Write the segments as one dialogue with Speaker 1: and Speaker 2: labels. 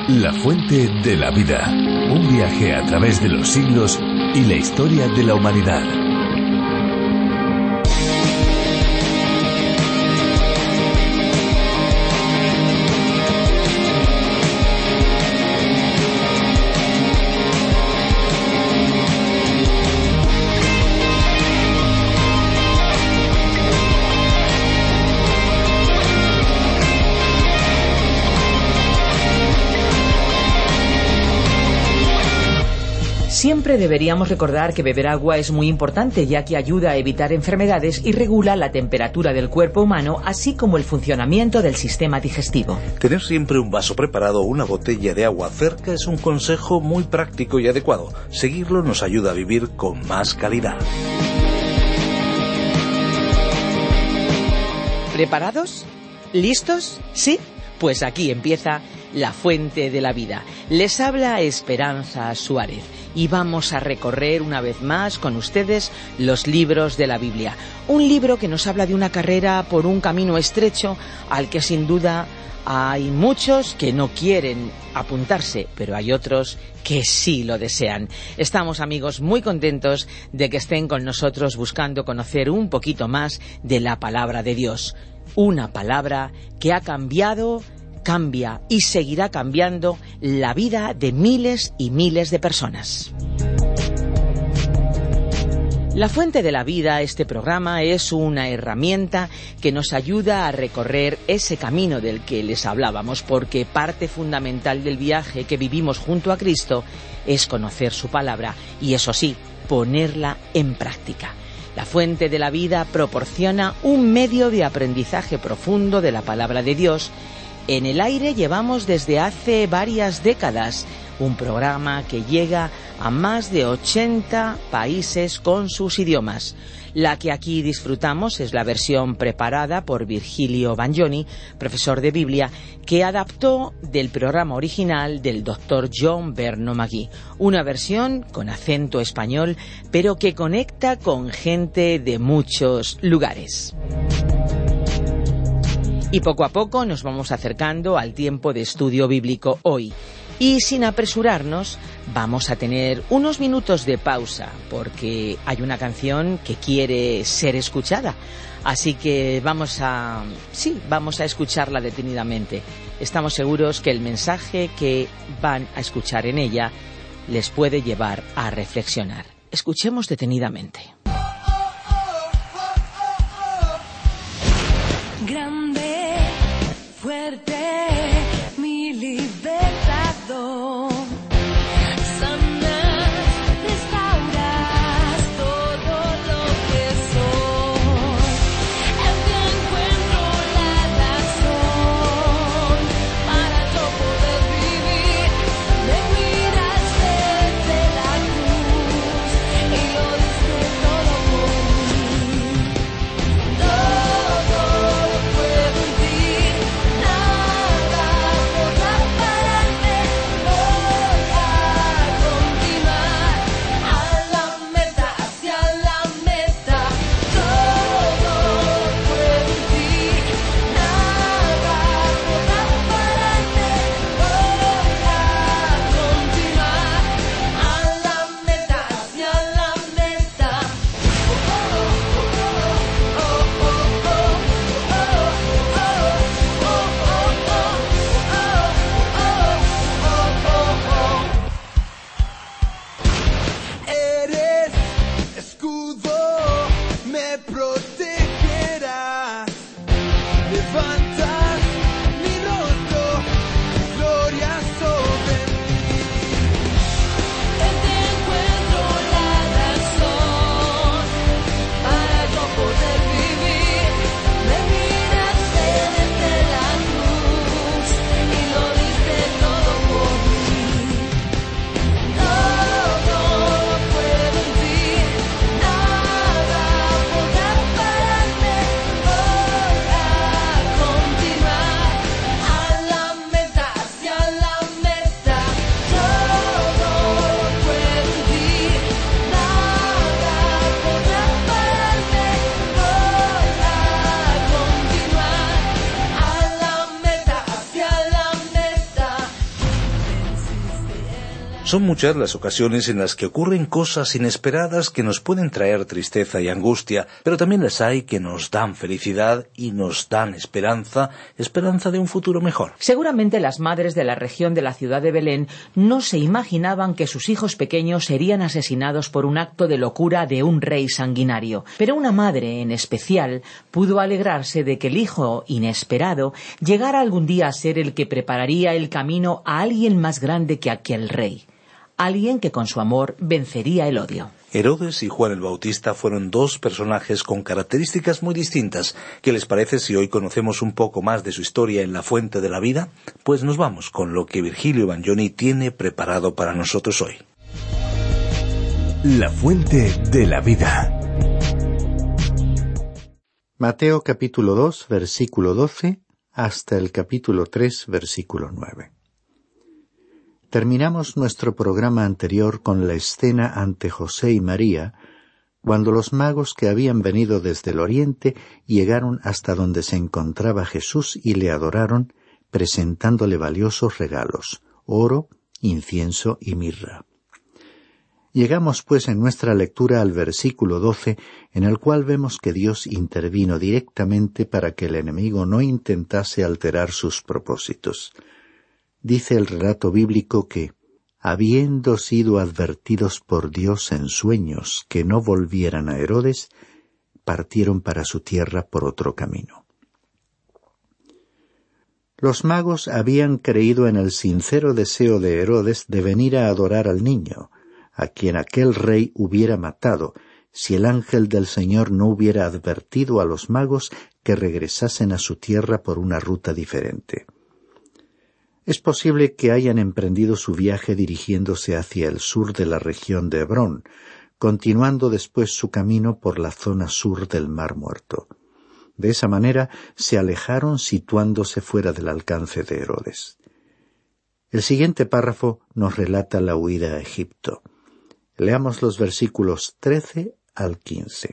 Speaker 1: La fuente de la vida. Un viaje a través de los siglos y la historia de la humanidad.
Speaker 2: Siempre deberíamos recordar que beber agua es muy importante, ya que ayuda a evitar enfermedades y regula la temperatura del cuerpo humano, así como el funcionamiento del sistema digestivo.
Speaker 3: Tener siempre un vaso preparado o una botella de agua cerca es un consejo muy práctico y adecuado. Seguirlo nos ayuda a vivir con más calidad.
Speaker 2: ¿Preparados? ¿Listos? ¿Sí? Pues aquí empieza La Fuente de la Vida. Les habla Esperanza Suárez y vamos a recorrer una vez más con ustedes los libros de la Biblia. Un libro que nos habla de una carrera por un camino estrecho al que sin duda hay muchos que no quieren apuntarse, pero hay otros que sí lo desean. Estamos, amigos, muy contentos de que estén con nosotros buscando conocer un poquito más de la palabra de Dios. Una palabra que ha cambiado, cambia y seguirá cambiando la vida de miles y miles de personas. La Fuente de la Vida, este programa, es una herramienta que nos ayuda a recorrer ese camino del que les hablábamos, porque parte fundamental del viaje que vivimos junto a Cristo es conocer su palabra y, eso sí, ponerla en práctica. La Fuente de la Vida proporciona un medio de aprendizaje profundo de la palabra de Dios. En el aire llevamos desde hace varias décadas un programa que llega a más de 80 países con sus idiomas. La que aquí disfrutamos es la versión preparada por Virgilio Bagnoni, profesor de Biblia, que adaptó del programa original del Dr. John Berno Magui. Una versión con acento español, pero que conecta con gente de muchos lugares. Y poco a poco nos vamos acercando al tiempo de estudio bíblico hoy. Y sin apresurarnos, vamos a tener unos minutos de pausa, porque hay una canción que quiere ser escuchada. Así que vamos a escucharla detenidamente. Estamos seguros que el mensaje que van a escuchar en ella les puede llevar a reflexionar. Escuchemos detenidamente.
Speaker 4: Grande, fuerte, mi libertador. Sanas, restauras todo lo que soy. En ti encuentro la razón para yo poder vivir. Me cuidaste de la cruz y lo diste todo por mí. Puedo en ti, nada podrá pararme.
Speaker 3: Son muchas las ocasiones en las que ocurren cosas inesperadas que nos pueden traer tristeza y angustia, pero también las hay que nos dan felicidad y nos dan esperanza de un futuro mejor.
Speaker 2: Seguramente las madres de la región de la ciudad de Belén no se imaginaban que sus hijos pequeños serían asesinados por un acto de locura de un rey sanguinario, pero una madre en especial pudo alegrarse de que el hijo inesperado llegara algún día a ser el que prepararía el camino a alguien más grande que aquel rey, alguien que con su amor vencería el odio.
Speaker 3: Herodes y Juan el Bautista fueron dos personajes con características muy distintas. ¿Qué les parece si hoy conocemos un poco más de su historia en La Fuente de la Vida? Pues nos vamos con lo que Virgilio Bagnoni tiene preparado para nosotros hoy.
Speaker 1: La Fuente de la Vida.
Speaker 5: Mateo capítulo 2, versículo 12, hasta el capítulo 3, versículo 9. Terminamos nuestro programa anterior con la escena ante José y María, cuando los magos que habían venido desde el oriente llegaron hasta donde se encontraba Jesús y le adoraron, presentándole valiosos regalos, oro, incienso y mirra. Llegamos pues en nuestra lectura al versículo 12, en el cual vemos que Dios intervino directamente para que el enemigo no intentase alterar sus propósitos. Dice el relato bíblico que, habiendo sido advertidos por Dios en sueños que no volvieran a Herodes, partieron para su tierra por otro camino. Los magos habían creído en el sincero deseo de Herodes de venir a adorar al niño, a quien aquel rey hubiera matado, si el ángel del Señor no hubiera advertido a los magos que regresasen a su tierra por una ruta diferente. Es posible que hayan emprendido su viaje dirigiéndose hacia el sur de la región de Hebrón, continuando después su camino por la zona sur del Mar Muerto. De esa manera se alejaron situándose fuera del alcance de Herodes. El siguiente párrafo nos relata la huida a Egipto. Leamos los versículos 13 al 15.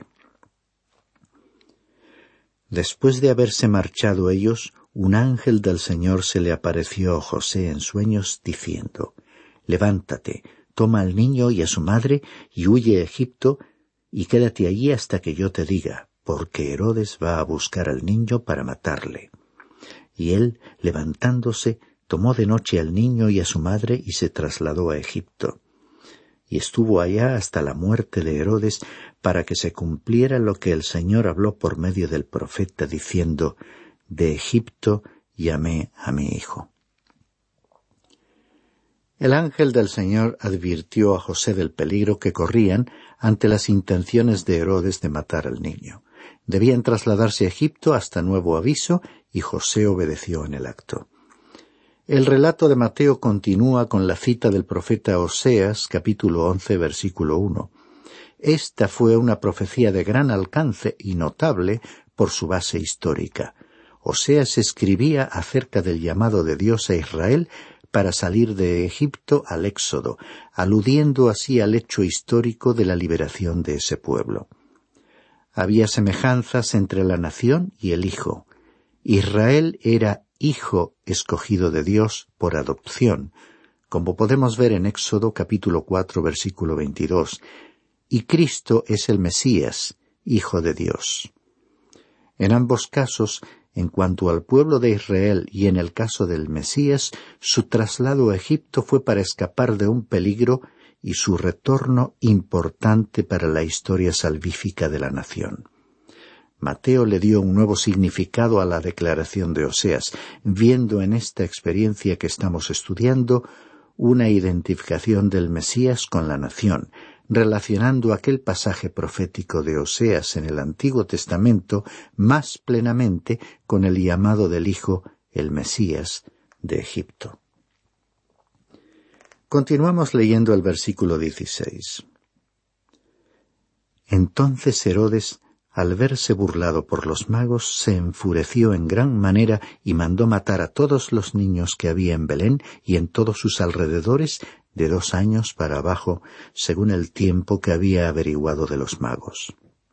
Speaker 5: Después de haberse marchado ellos, un ángel del Señor se le apareció a José en sueños, diciendo: «Levántate, toma al niño y a su madre, y huye a Egipto, y quédate allí hasta que yo te diga, porque Herodes va a buscar al niño para matarle». Y él, levantándose, tomó de noche al niño y a su madre, y se trasladó a Egipto. Y estuvo allá hasta la muerte de Herodes, para que se cumpliera lo que el Señor habló por medio del profeta, diciendo: «De Egipto llamé a mi hijo». El ángel del Señor advirtió a José del peligro que corrían ante las intenciones de Herodes de matar al niño. Debían trasladarse a Egipto hasta nuevo aviso, y José obedeció en el acto. El relato de Mateo continúa con la cita del profeta Oseas, capítulo 11, versículo 1. Esta fue una profecía de gran alcance y notable por su base histórica. Oseas escribía acerca del llamado de Dios a Israel para salir de Egipto al Éxodo, aludiendo así al hecho histórico de la liberación de ese pueblo. Había semejanzas entre la nación y el hijo. Israel era hijo escogido de Dios por adopción, como podemos ver en Éxodo capítulo 4, versículo 22, y Cristo es el Mesías, hijo de Dios. En ambos casos, en cuanto al pueblo de Israel y en el caso del Mesías, su traslado a Egipto fue para escapar de un peligro y su retorno importante para la historia salvífica de la nación. Mateo le dio un nuevo significado a la declaración de Oseas, viendo en esta experiencia que estamos estudiando una identificación del Mesías con la nación, relacionando aquel pasaje profético de Oseas en el Antiguo Testamento más plenamente con el llamado del Hijo, el Mesías, de Egipto. Continuamos leyendo el versículo 16. Entonces Herodes, al verse burlado por los magos, se enfureció en gran manera y mandó matar a todos los niños que había en Belén y en todos sus alrededores, de 2 años para abajo, según el tiempo que había averiguado de los magos.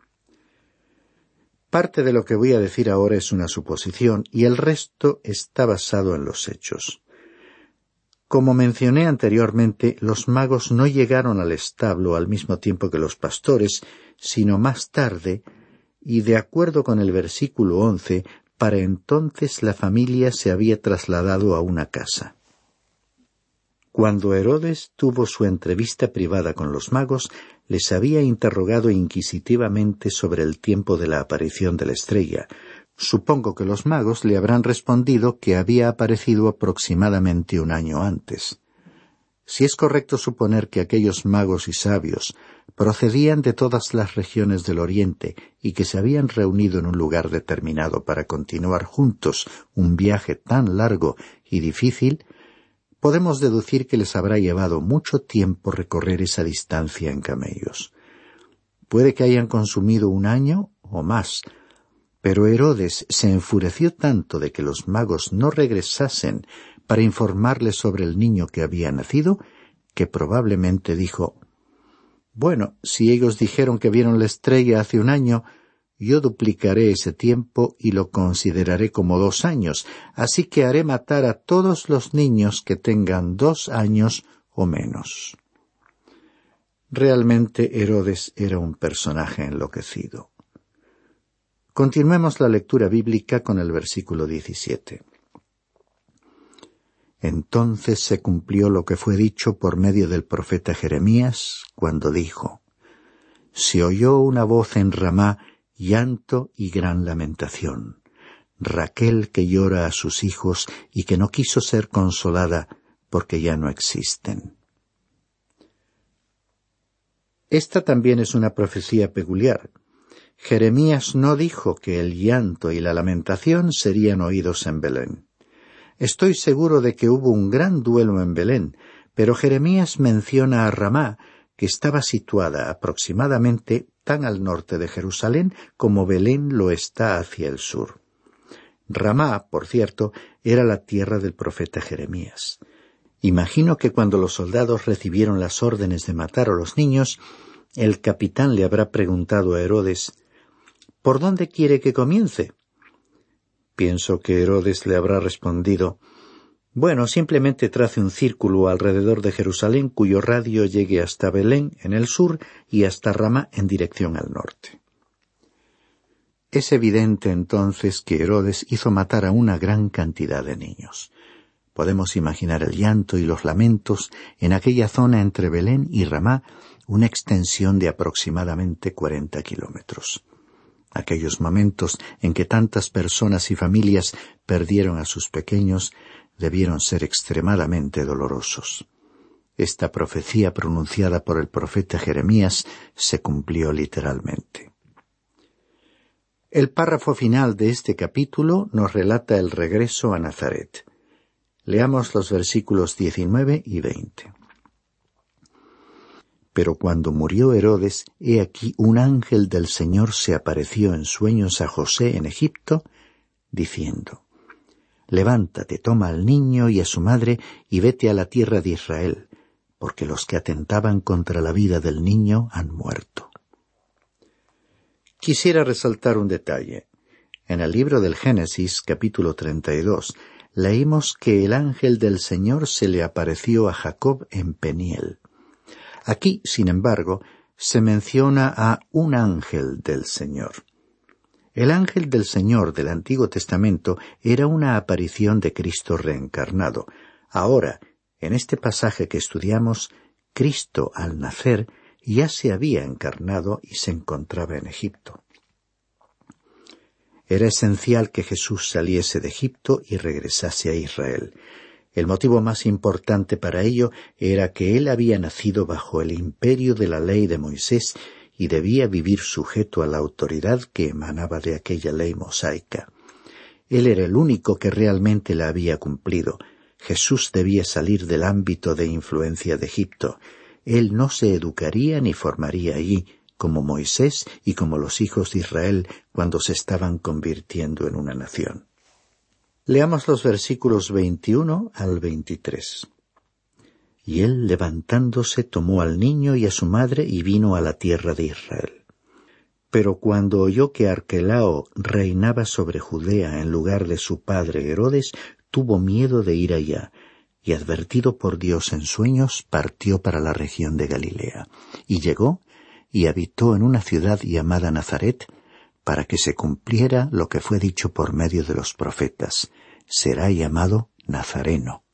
Speaker 5: Parte de lo que voy a decir ahora es una suposición y el resto está basado en los hechos. Como mencioné anteriormente, los magos no llegaron al establo al mismo tiempo que los pastores, sino más tarde, y de acuerdo con el versículo 11, para entonces la familia se había trasladado a una casa. Cuando Herodes tuvo su entrevista privada con los magos, les había interrogado inquisitivamente sobre el tiempo de la aparición de la estrella. Supongo que los magos le habrán respondido que había aparecido aproximadamente un año antes. Si es correcto suponer que aquellos magos y sabios procedían de todas las regiones del Oriente y que se habían reunido en un lugar determinado para continuar juntos un viaje tan largo y difícil, podemos deducir que les habrá llevado mucho tiempo recorrer esa distancia en camellos. Puede que hayan consumido un año o más, pero Herodes se enfureció tanto de que los magos no regresasen para informarles sobre el niño que había nacido, que probablemente dijo: «Bueno, si ellos dijeron que vieron la estrella hace un año, yo duplicaré ese tiempo y lo consideraré como 2 años, así que haré matar a todos los niños que tengan 2 años o menos». Realmente Herodes era un personaje enloquecido. Continuemos la lectura bíblica con el versículo 17. Entonces se cumplió lo que fue dicho por medio del profeta Jeremías, cuando dijo: «Se oyó una voz en Ramá, llanto y gran lamentación. Raquel que llora a sus hijos y que no quiso ser consolada porque ya no existen». Esta también es una profecía peculiar. Jeremías no dijo que el llanto y la lamentación serían oídos en Belén. Estoy seguro de que hubo un gran duelo en Belén, pero Jeremías menciona a Ramá, que estaba situada aproximadamente tan al norte de Jerusalén como Belén lo está hacia el sur. Ramá, por cierto, era la tierra del profeta Jeremías. Imagino que cuando los soldados recibieron las órdenes de matar a los niños, el capitán le habrá preguntado a Herodes: «¿Por dónde quiere que comience?». Pienso que Herodes le habrá respondido: «Bueno, simplemente trace un círculo alrededor de Jerusalén cuyo radio llegue hasta Belén en el sur y hasta Ramá en dirección al norte». Es evidente entonces que Herodes hizo matar a una gran cantidad de niños. Podemos imaginar el llanto y los lamentos en aquella zona entre Belén y Ramá, una extensión de aproximadamente 40 kilómetros. Aquellos momentos en que tantas personas y familias perdieron a sus pequeños debieron ser extremadamente dolorosos. Esta profecía pronunciada por el profeta Jeremías se cumplió literalmente. El párrafo final de este capítulo nos relata el regreso a Nazaret. Leamos los versículos 19 y 20. Pero cuando murió Herodes, he aquí un ángel del Señor se apareció en sueños a José en Egipto, diciendo: «Levántate, toma al niño y a su madre y vete a la tierra de Israel, porque los que atentaban contra la vida del niño han muerto». Quisiera resaltar un detalle. En el libro del Génesis, capítulo 32, leímos que el ángel del Señor se le apareció a Jacob en Peniel. Aquí, sin embargo, se menciona a un ángel del Señor. El ángel del Señor del Antiguo Testamento era una aparición de Cristo reencarnado. Ahora, en este pasaje que estudiamos, Cristo, al nacer, ya se había encarnado y se encontraba en Egipto. Era esencial que Jesús saliese de Egipto y regresase a Israel. El motivo más importante para ello era que él había nacido bajo el imperio de la ley de Moisés y debía vivir sujeto a la autoridad que emanaba de aquella ley mosaica. Él era el único que realmente la había cumplido. Jesús debía salir del ámbito de influencia de Egipto. Él no se educaría ni formaría allí, como Moisés y como los hijos de Israel cuando se estaban convirtiendo en una nación. Leamos los versículos 21 al 23. Y él, levantándose, tomó al niño y a su madre y vino a la tierra de Israel. Pero cuando oyó que Arquelao reinaba sobre Judea en lugar de su padre Herodes, tuvo miedo de ir allá, y advertido por Dios en sueños, partió para la región de Galilea, y llegó y habitó en una ciudad llamada Nazaret, para que se cumpliera lo que fue dicho por medio de los profetas: será llamado Nazareno.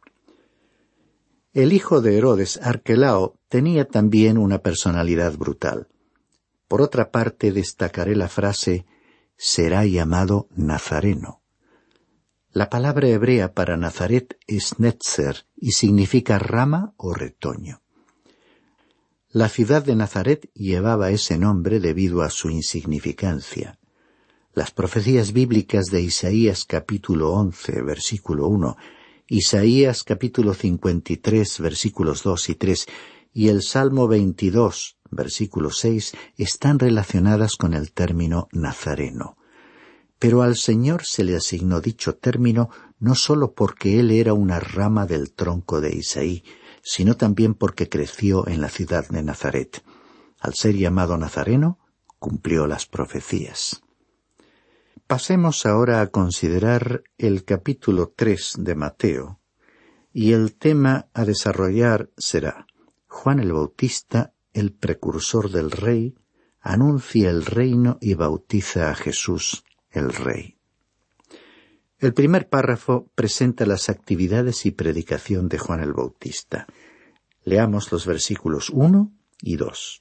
Speaker 5: El hijo de Herodes, Arquelao, tenía también una personalidad brutal. Por otra parte, destacaré la frase será llamado Nazareno. La palabra hebrea para Nazaret es netzer y significa rama o retoño. La ciudad de Nazaret llevaba ese nombre debido a su insignificancia. Las profecías bíblicas de Isaías capítulo 11, versículo 1, Isaías capítulo 53, versículos 2 y 3, y el Salmo 22, versículo 6, están relacionadas con el término nazareno. Pero al Señor se le asignó dicho término no sólo porque él era una rama del tronco de Isaí, sino también porque creció en la ciudad de Nazaret. Al ser llamado Nazareno, cumplió las profecías. Pasemos ahora a considerar el capítulo 3 de Mateo, y el tema a desarrollar será: Juan el Bautista, el precursor del Rey, anuncia el reino y bautiza a Jesús, el Rey. El primer párrafo presenta las actividades y predicación de Juan el Bautista. Leamos los versículos 1 y 2.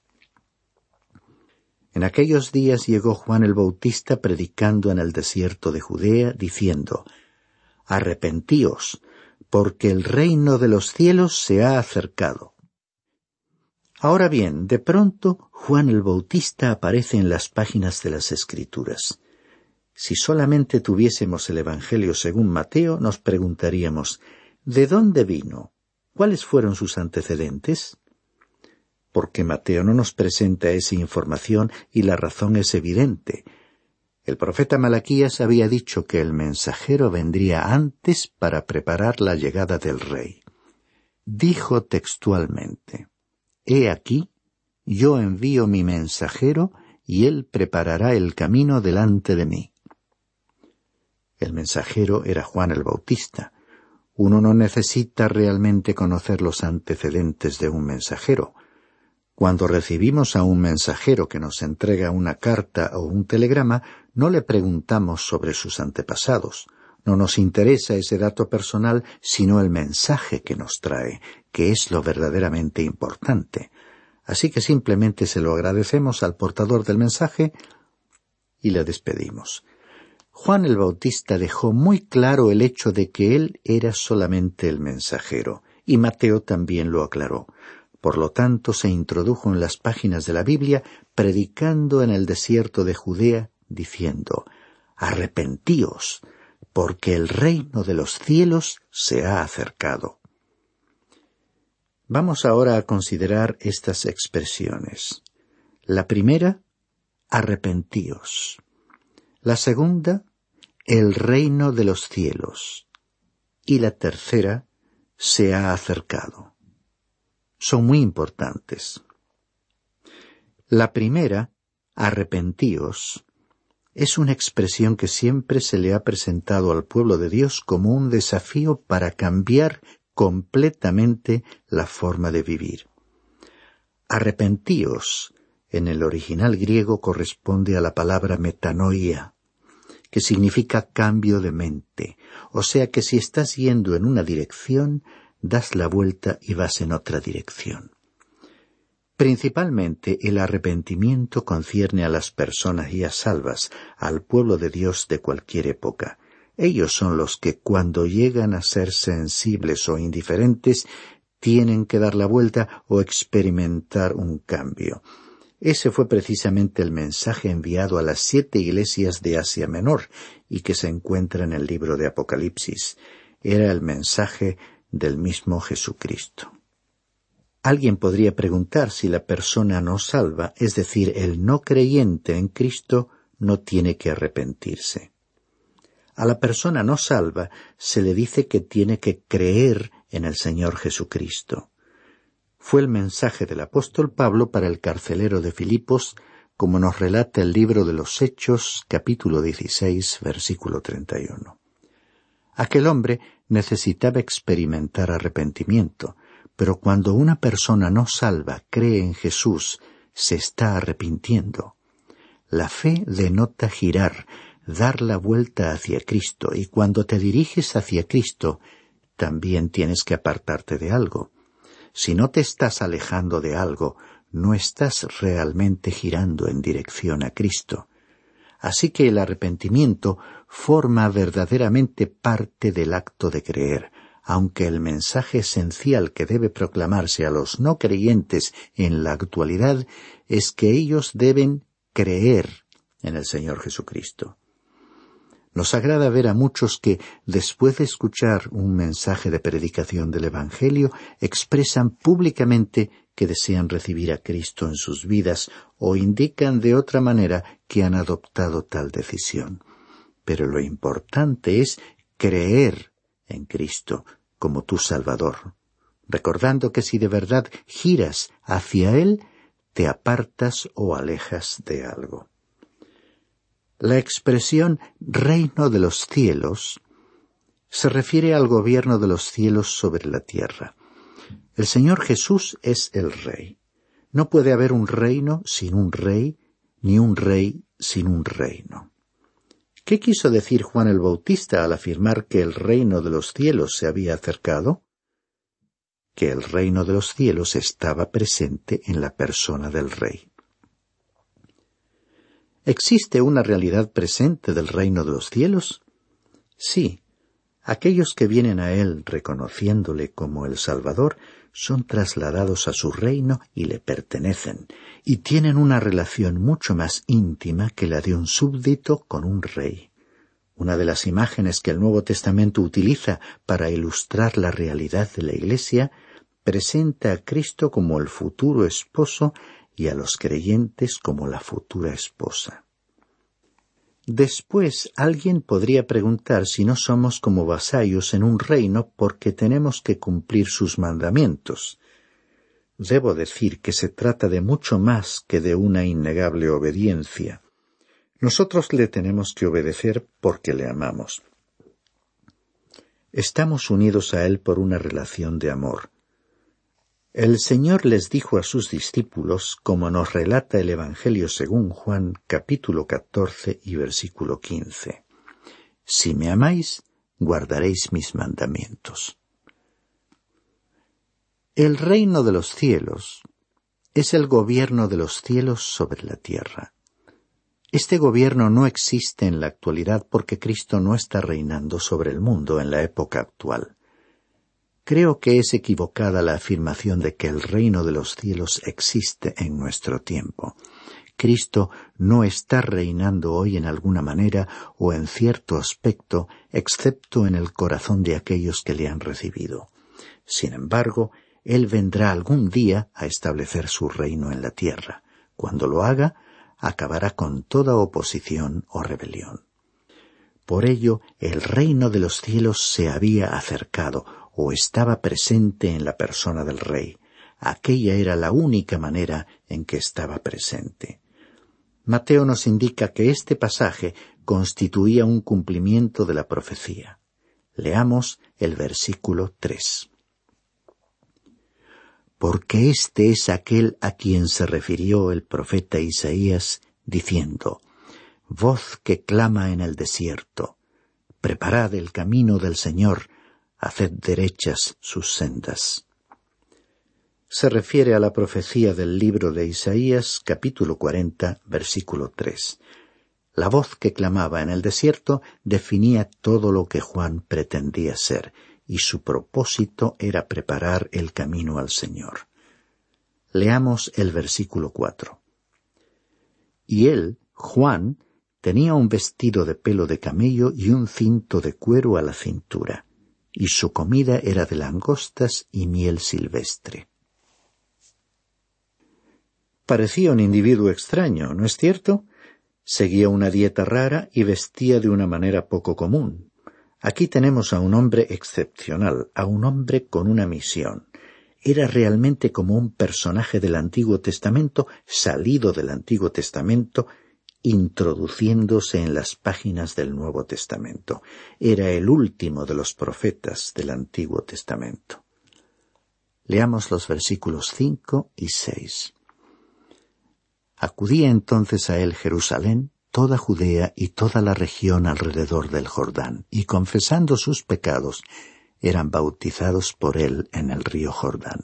Speaker 5: En aquellos días llegó Juan el Bautista predicando en el desierto de Judea, diciendo: Arrepentíos, porque el reino de los cielos se ha acercado. Ahora bien, de pronto Juan el Bautista aparece en las páginas de las Escrituras. Si solamente tuviésemos el Evangelio según Mateo, nos preguntaríamos: ¿de dónde vino? ¿Cuáles fueron sus antecedentes? Porque Mateo no nos presenta esa información y la razón es evidente. El profeta Malaquías había dicho que el mensajero vendría antes para preparar la llegada del Rey. Dijo textualmente: He aquí, yo envío mi mensajero y él preparará el camino delante de mí. El mensajero era Juan el Bautista. Uno no necesita realmente conocer los antecedentes de un mensajero. Cuando recibimos a un mensajero que nos entrega una carta o un telegrama, no le preguntamos sobre sus antepasados. No nos interesa ese dato personal, sino el mensaje que nos trae, que es lo verdaderamente importante. Así que simplemente se lo agradecemos al portador del mensaje y le despedimos. Juan el Bautista dejó muy claro el hecho de que él era solamente el mensajero, y Mateo también lo aclaró. Por lo tanto, se introdujo en las páginas de la Biblia predicando en el desierto de Judea, diciendo: Arrepentíos, porque el reino de los cielos se ha acercado. Vamos ahora a considerar estas expresiones. La primera, arrepentíos. La segunda, el reino de los cielos. Y la tercera, se ha acercado. Son muy importantes. La primera, arrepentíos, es una expresión que siempre se le ha presentado al pueblo de Dios como un desafío para cambiar completamente la forma de vivir. Arrepentíos, en el original griego, corresponde a la palabra metanoia, que significa cambio de mente. O sea que si estás yendo en una dirección, das la vuelta y vas en otra dirección. Principalmente el arrepentimiento concierne a las personas ya salvas, al pueblo de Dios de cualquier época. Ellos son los que, cuando llegan a ser sensibles o indiferentes, tienen que dar la vuelta o experimentar un cambio. Ese fue precisamente el mensaje enviado a las 7 iglesias de Asia Menor y que se encuentra en el libro de Apocalipsis. Era el mensaje del mismo Jesucristo. Alguien podría preguntar si la persona no salva, es decir, el no creyente en Cristo, no tiene que arrepentirse. A la persona no salva se le dice que tiene que creer en el Señor Jesucristo. Fue el mensaje del apóstol Pablo para el carcelero de Filipos, como nos relata el libro de los Hechos, capítulo 16, versículo 31. Aquel hombre necesitaba experimentar arrepentimiento, pero cuando una persona no salva cree en Jesús, se está arrepintiendo. La fe denota girar, dar la vuelta hacia Cristo, y cuando te diriges hacia Cristo, también tienes que apartarte de algo. Si no te estás alejando de algo, no estás realmente girando en dirección a Cristo. Así que el arrepentimiento forma verdaderamente parte del acto de creer, aunque el mensaje esencial que debe proclamarse a los no creyentes en la actualidad es que ellos deben creer en el Señor Jesucristo. Nos agrada ver a muchos que, después de escuchar un mensaje de predicación del Evangelio, expresan públicamente que desean recibir a Cristo en sus vidas o indican de otra manera que han adoptado tal decisión. Pero lo importante es creer en Cristo como tu Salvador, recordando que si de verdad giras hacia Él, te apartas o alejas de algo. La expresión reino de los cielos se refiere al gobierno de los cielos sobre la tierra. El Señor Jesús es el Rey. No puede haber un reino sin un rey, ni un rey sin un reino. ¿Qué quiso decir Juan el Bautista al afirmar que el reino de los cielos se había acercado? Que el reino de los cielos estaba presente en la persona del Rey. ¿Existe una realidad presente del reino de los cielos? Sí. Aquellos que vienen a Él reconociéndole como el Salvador son trasladados a su reino y le pertenecen, y tienen una relación mucho más íntima que la de un súbdito con un rey. Una de las imágenes que el Nuevo Testamento utiliza para ilustrar la realidad de la Iglesia presenta a Cristo como el futuro esposo y a los creyentes como la futura esposa. Después, alguien podría preguntar si no somos como vasallos en un reino porque tenemos que cumplir sus mandamientos. Debo decir que se trata de mucho más que de una innegable obediencia. Nosotros le tenemos que obedecer porque le amamos. Estamos unidos a Él por una relación de amor. El Señor les dijo a sus discípulos, como nos relata el Evangelio según Juan, capítulo 14 y versículo 15. Si me amáis, guardaréis mis mandamientos. El reino de los cielos es el gobierno de los cielos sobre la tierra. Este gobierno no existe en la actualidad porque Cristo no está reinando sobre el mundo en la época actual. Creo que es equivocada la afirmación de que el reino de los cielos existe en nuestro tiempo. Cristo no está reinando hoy en alguna manera o en cierto aspecto, excepto en el corazón de aquellos que le han recibido. Sin embargo, Él vendrá algún día a establecer su reino en la tierra. Cuando lo haga, acabará con toda oposición o rebelión. Por ello, el reino de los cielos se había acercado, o estaba presente en la persona del Rey. Aquella era la única manera en que estaba presente. Mateo nos indica que este pasaje constituía un cumplimiento de la profecía. Leamos el versículo 3. Porque este es aquel a quien se refirió el profeta Isaías, diciendo: voz que clama en el desierto, preparad el camino del Señor, haced derechas sus sendas. Se refiere a la profecía del libro de Isaías, capítulo 40, versículo 3. La voz que clamaba en el desierto definía todo lo que Juan pretendía ser, y su propósito era preparar el camino al Señor. Leamos el versículo 4. Y él, Juan, tenía un vestido de pelo de camello y un cinto de cuero a la cintura, y su comida era de langostas y miel silvestre. Parecía un individuo extraño, ¿no es cierto? Seguía una dieta rara y vestía de una manera poco común. Aquí tenemos a un hombre excepcional, a un hombre con una misión. Era realmente como un personaje del Antiguo Testamento, salido del Antiguo Testamento, introduciéndose en las páginas del Nuevo Testamento. Era el último de los profetas del Antiguo Testamento. Leamos los versículos 5 y 6. Acudía entonces a él Jerusalén, toda Judea y toda la región alrededor del Jordán, y confesando sus pecados, eran bautizados por él en el río Jordán.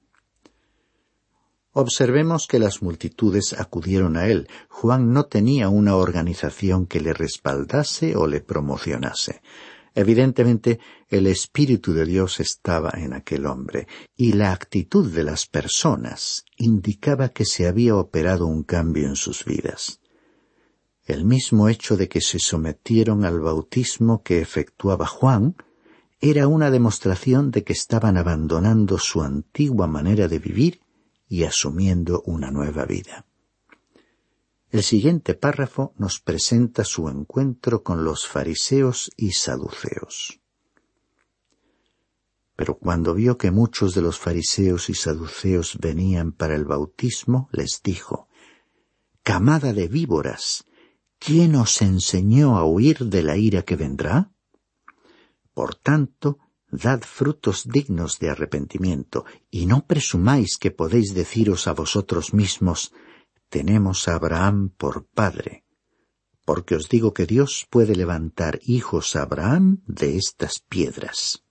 Speaker 5: Observemos que las multitudes acudieron a él. Juan no tenía una organización que le respaldase o le promocionase. Evidentemente, el Espíritu de Dios estaba en aquel hombre, y la actitud de las personas indicaba que se había operado un cambio en sus vidas. El mismo hecho de que se sometieron al bautismo que efectuaba Juan era una demostración de que estaban abandonando su antigua manera de vivir y asumiendo una nueva vida. El siguiente párrafo nos presenta su encuentro con los fariseos y saduceos. Pero cuando vio que muchos de los fariseos y saduceos venían para el bautismo, les dijo: «Camada de víboras, ¿quién os enseñó a huir de la ira que vendrá? Por tanto, dad frutos dignos de arrepentimiento, y no presumáis que podéis deciros a vosotros mismos: tenemos a Abraham por padre, porque os digo que Dios puede levantar hijos a Abraham de estas piedras».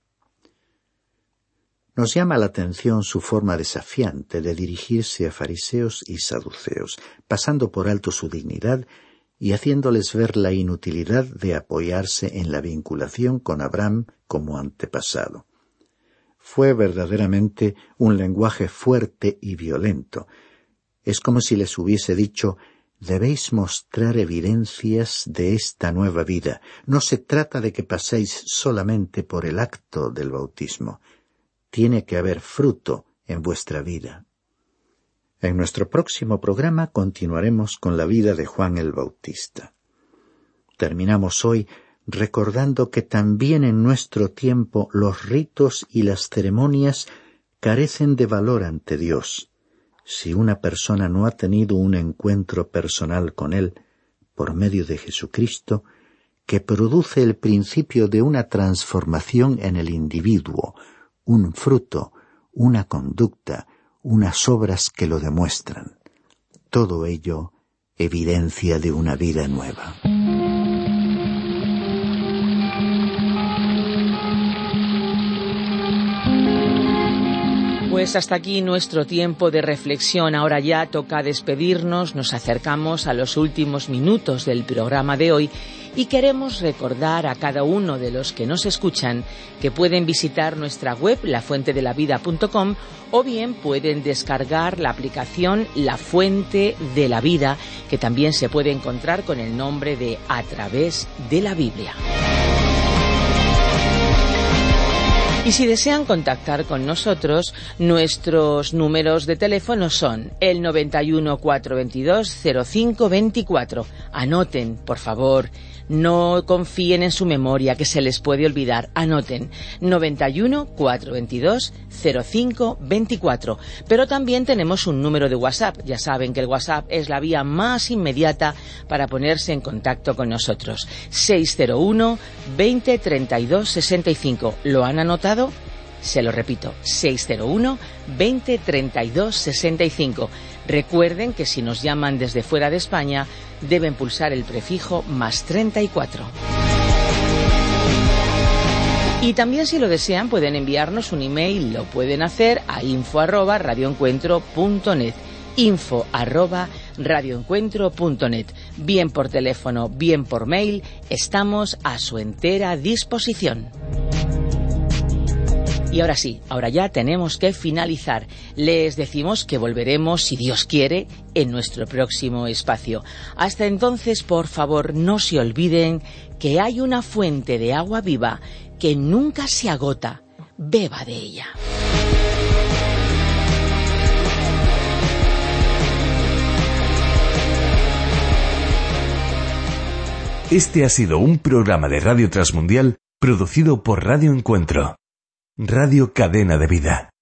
Speaker 5: Nos llama la atención su forma desafiante de dirigirse a fariseos y saduceos, pasando por alto su dignidad y haciéndoles ver la inutilidad de apoyarse en la vinculación con Abraham como antepasado. Fue verdaderamente un lenguaje fuerte y violento. Es como si les hubiese dicho: debéis mostrar evidencias de esta nueva vida. No se trata de que paséis solamente por el acto del bautismo. Tiene que haber fruto en vuestra vida. En nuestro próximo programa continuaremos con la vida de Juan el Bautista. Terminamos hoy recordando que también en nuestro tiempo los ritos y las ceremonias carecen de valor ante Dios, si una persona no ha tenido un encuentro personal con Él por medio de Jesucristo, que produce el principio de una transformación en el individuo, un fruto, una conducta, unas obras que lo demuestran. Todo ello evidencia de una vida nueva.
Speaker 2: Pues hasta aquí nuestro tiempo de reflexión. Ahora ya toca despedirnos, nos acercamos a los últimos minutos del programa de hoy y queremos recordar a cada uno de los que nos escuchan que pueden visitar nuestra web, lafuentedelavida.com, o bien pueden descargar la aplicación La Fuente de la Vida, que también se puede encontrar con el nombre de A Través de la Biblia. Y si desean contactar con nosotros, nuestros números de teléfono son el 91 422 0524. Anoten, por favor. No confíen en su memoria, que se les puede olvidar. Anoten 91 422 0524. Pero también tenemos un número de WhatsApp. Ya saben que el WhatsApp es la vía más inmediata para ponerse en contacto con nosotros. 601 20 32 65. ¿Lo han anotado? Se lo repito, 601 20 32 65. Recuerden que si nos llaman desde fuera de España, deben pulsar el prefijo más 34. Y también, si lo desean, pueden enviarnos un email. Lo pueden hacer a info@radioencuentro.net. info@radioencuentro.net. Bien por teléfono, bien por mail, estamos a su entera disposición. Y ahora sí, ahora ya tenemos que finalizar. Les decimos que volveremos, si Dios quiere, en nuestro próximo espacio. Hasta entonces, por favor, no se olviden que hay una fuente de agua viva que nunca se agota. Beba de ella.
Speaker 1: Este ha sido un programa de Radio Transmundial producido por Radio Encuentro, Radio Cadena de Vida.